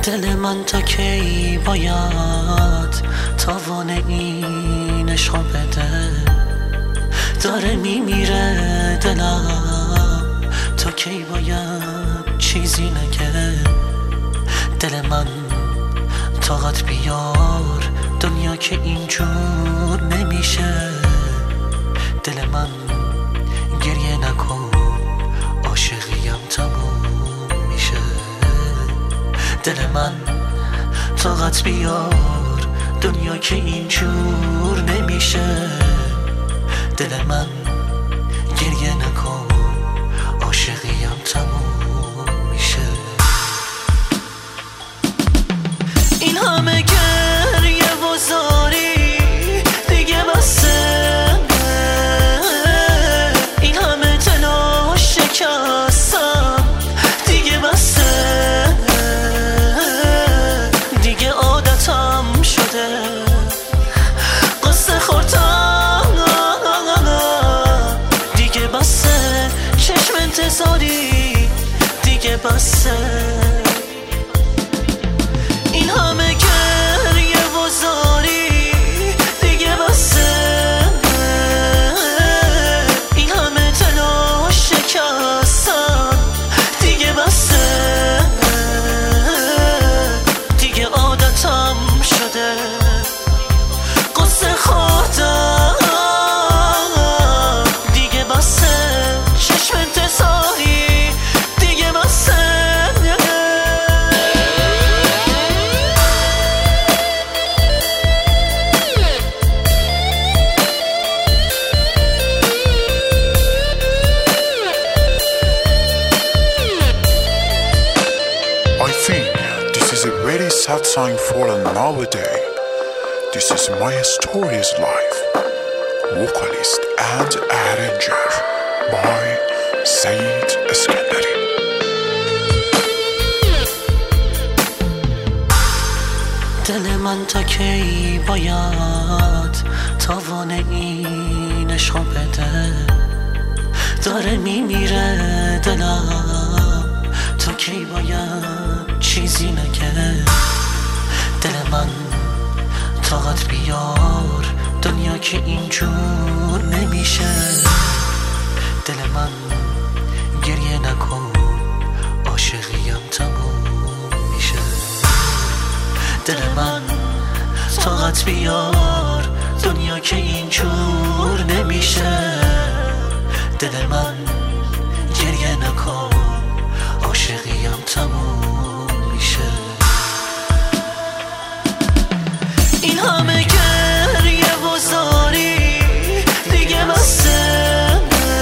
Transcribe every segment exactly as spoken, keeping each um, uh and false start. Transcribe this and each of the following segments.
دل من تا کی باید تاوان این عشق بده؟ داره میمیره دلم، تا کی باید چیزی نگه؟ دل من طاقت بیار، دنیا که اینجور نمیشه. دل من گریه نکن، عاشقیم تموم میشه. دل من طاقت بیار، دنیا که اینجور نمیشه. دل من گریه نکن، عاشقیم تموم میشه. این همه گریه و زاری دیگه بسه، این همه دل و شکستم دیگه بسه، دیگه عادتم شده قصه خوردم دیگه بسه، چشم انتظاری دیگه بسه. این همه گریه و زاری دیگه بسه، این همه دل و شکستم دیگه بسه، دیگه عادتم شده قصه خوردم دیگه بسه، چشم انتظاری دیگه بسه. I think this is a very sad sign for nowadays. This is my story's life. Vocalist and arranger by Saeed Eskandari. دل من تا کی باید تاوان این عشق بده؟ داره میمیره دلم، تا کی باید چیزی نگه؟ دل من طاقت بیار، دنیا که اینجور نمیشه. دل من گریه نکن، عاشقیم تموم میشه. دل من طاقت بیار، دنیا که اینجور نمیشه. دل من گریه نکن، عاشقیم تموم میشه. این همه گریه و زاری دیگه بسه،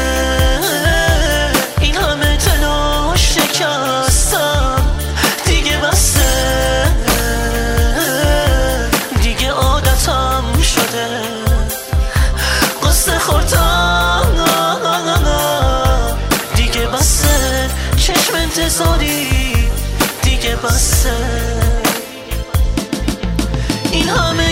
این همه دل و شکستم دیگه بسه، دیگه عادتم شده قصه خوردم دیگه بسه، چشم انتظاری دیگه بسه. این همه